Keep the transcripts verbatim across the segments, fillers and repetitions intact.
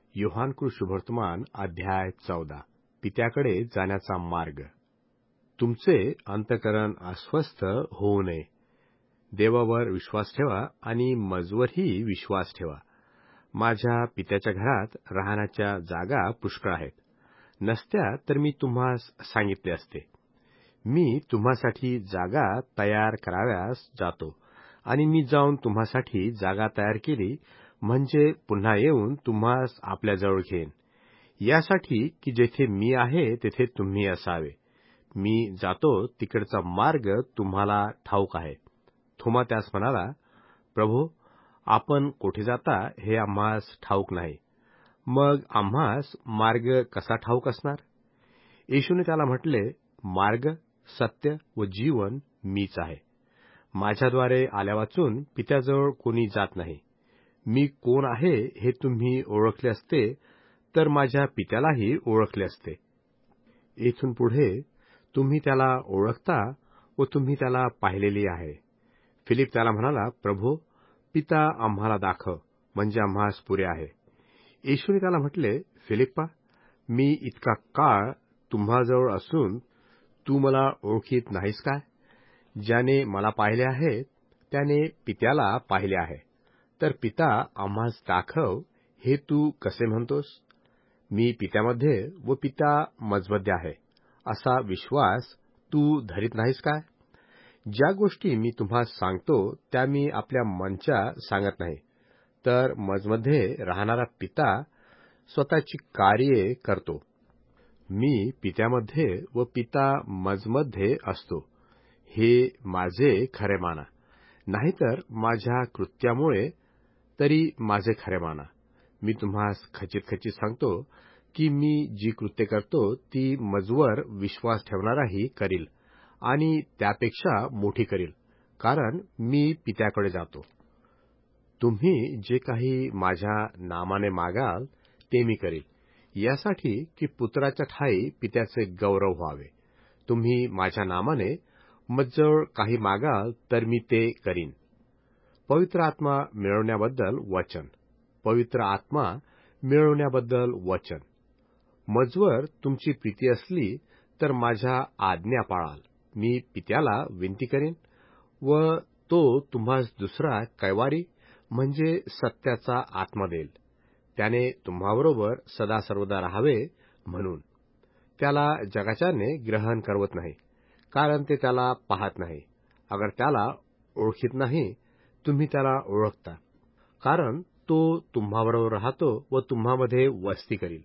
योहानकृत शुभवर्तमान अध्याय चौदा. पित्याकडे जाण्याचा मार्ग. तुमचे अंतःकरण अस्वस्थ होऊ नये. देवावर विश्वास ठेवा आणि मजवरही विश्वास ठेवा. माझ्या पित्याच्या घरात राहण्याच्या जागा पुष्कळ आहेत. नसत्या तर मी तुम्हास सांगितले असते. मी तुम्हासाठी जागा तयार कराव्यास जातो आणि मी जाऊन तुम्हासाठी जागा तयार केली म्हणजे पुन्हा येऊन तुम्हास आपल्याजवळ घेईन, यासाठी की जेथे मी आहे तेथे तुम्ही असावे. मी जातो तिकडचा मार्ग तुम्हाला ठाऊक आहे. थोमा त्यास म्हणाला, प्रभो, आपण कोठे जाता हे आम्हास ठाऊक नाही. मग आम्हास मार्ग कसा ठाऊक असणार? येशूने त्याला म्हटले, मार्ग, सत्य व जीवन मीच आहे. माझ्याद्वारे आल्यावाचून पित्याजवळ कोणी जात नाही. मी कोण आहे हे तुम्ही ओळखले असते तर माझ्या पित्यालाही ओळखले असते. येथून पुढे तुम्ही त्याला ओळखता व तुम्ही त्याला पाहिलेली आहे. फिलिप त्याला म्हणाला, प्रभो, पिता आम्हाला दाखव म्हणजे आम्हास पुरे आहे. येशूने त्याला म्हटले, फिलिप्पा, मी इतका काळ तुम्हाजवळ असून तू मला ओळखीत नाहीस काय? ज्याने मला पाहिले आहे त्याने पित्याला पाहिले आहे. तर पिता आम्हास दाखव हे तू कसे म्हणतोस? मी पित्यामध्ये व पिता मजमध्ये आहे असा विश्वास तू धरीत नाहीस काय? ज्या गोष्टी मी तुम्हास सांगतो त्या मी आपल्या मनच्या सांगत नाही, तर मजमध्ये राहणारा पिता स्वतःची कार्ये करतो. मी पित्यामध्ये व पिता मजमध्ये असतो हे माझे खरे माना, नाहीतर माझ्या कृत्यामुळे तरी माझे खरे माना. मी तुम्हास खचित खचित सांगतो की मी जी कृत्ये करतो ती मजवर विश्वास ठेवणाराही करील आणि त्यापेक्षा मोठी करील, कारण मी पित्याकडे जातो. तुम्ही जे काही माझ्या नामाने मागाल ते मी करील, यासाठी की पुत्राच्या ठायी पित्याचे गौरव व्हावे. तुम्ही माझ्या नामाने मजजवळ काही मागाल तर मी ते करीन. पवित्र आत्मा मिळवण्याबद्दल वचन. पवित्र आत्मा मिळवण्याबद्दल वचन. मजवर तुमची प्रीती असली तर माझ्या आज्ञा पाळाल. मी पित्याला विनंती करीन व तो तुम्हास दुसरा कैवारी म्हणजे सत्याचा आत्मा देईल. त्याने तुम्हाबरोबर सदा सर्वदा राहावे म्हणून. त्याला जगाच्याने ग्रहण करवत नाही, कारण ते त्याला पाहत नाही. अगर त्याला ओळखीत नाही, तुम्ही त्याला ओळखता, कारण तो तुम्हाबरोबर राहतो व तुम्हामध्ये वस्ती करील.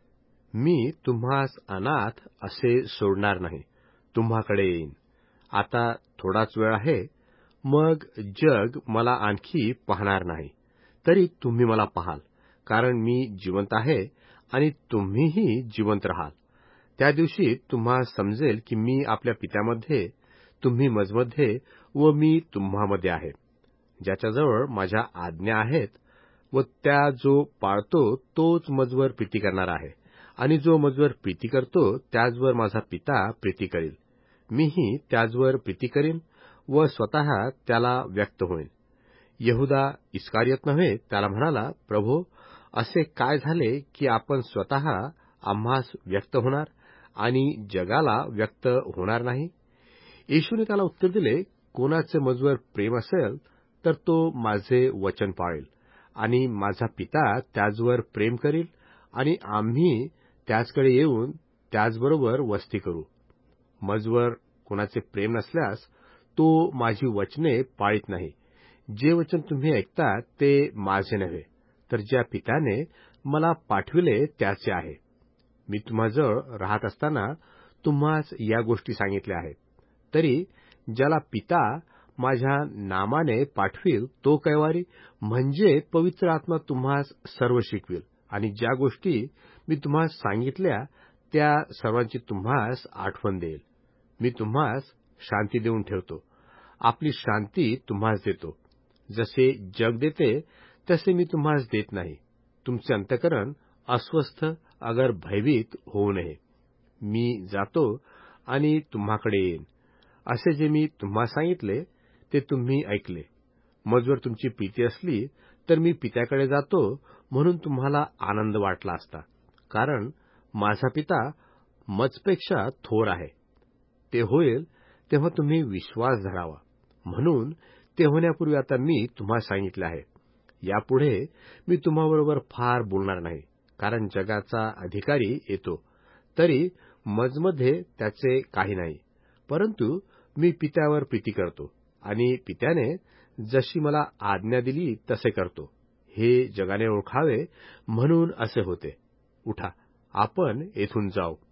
मी तुम्हास अनाथ असे सोडणार नाही, तुम्हाकडे येईन. आता थोडाच वेळ आहे, मग जग मला आणखी पाहणार नाही, तरी तुम्ही मला पाहाल, कारण मी जिवंत आहे आणि तुम्हीही जिवंत राहाल. त्या दिवशी तुम्हाला समजेल की मी आपल्या पित्यामध्ये, तुम्ही मजमध्ये व मी तुम्हामध्ये आहे. ज्याच्याजवळ माझ्या आज्ञा आहेत व त्या जो पाळतो तोच मजवर प्रीती करणार आहे, आणि जो मजवर प्रीती करतो त्याचवर माझा पिता प्रीती करील. मीही त्याचवर प्रीती करीन व स्वतः त्याला व्यक्त होईन. यहुदा इस्कारियत नव्हे त्याला म्हणाला, प्रभो, असे काय झाले की आपण स्वतः आम्हास व्यक्त होणार आणि जगाला व्यक्त होणार नाही? येशूने त्याला उत्तर दिले, कोणाचे मजवर प्रेम असेल तर तो माझे वचन पाळेल, आणि माझा पिता त्याचवर प्रेम करील, आणि आम्ही त्याचकडे येऊन त्याचबरोबर वस्ती करू. मजवर कोणाचे प्रेम नसल्यास तो माझी वचने पाळीत नाही. जे वचन तुम्ही ऐकता ते माझे नव्हे, तर ज्या पित्याने मला पाठविले त्याचे आहे. मी तुम्हाजवळ राहत असताना तुम्हास या गोष्टी सांगितल्या आहेत. तरी ज्याला पिता माझ्या नामाने पाठवील तो कैवारी म्हणजे पवित्र आत्मा तुम्हास सर्व शिकविल, आणि ज्या गोष्टी मी तुम्हास सांगितल्या त्या सर्वांची तुम्हास आठवण देईल. मी तुम्हास शांती देऊन ठेवतो, आपली शांती तुम्हास देतो. जसे जग देते तसे मी तुम्हास देत नाही. तुमचे अंतःकरण अस्वस्थ अगर भयभीत होऊ नये. मी जातो आणि तुम्हाकडे येईन. असे जे मी तुम्हा सांगितले ते तुम्ही ऐकले. मजवर तुमची प्रीती असली तर मी पित्याकडे जातो म्हणून तुम्हाला आनंद वाटला असता, कारण माझा पिता मजपेक्षा थोर आहे. ते होईल तेव्हा तुम्ही विश्वास धरावा. म्हणून ते होण्यापूर्वी आता मी तुम्हाला सांगितले आहे. यापुढे मी तुम्हाबरोबर फार बोलणार नाही, कारण जगाचा अधिकारी येतो. तरी मजमध्ये त्याचे काही नाही, परंतु मी पित्यावर प्रीती करतो आणि पित्याने जशी मला आज्ञा दिली तसे करतो. हे जगाने ओळखावे म्हणून असे होते. उठा, आपण येथून जाऊ.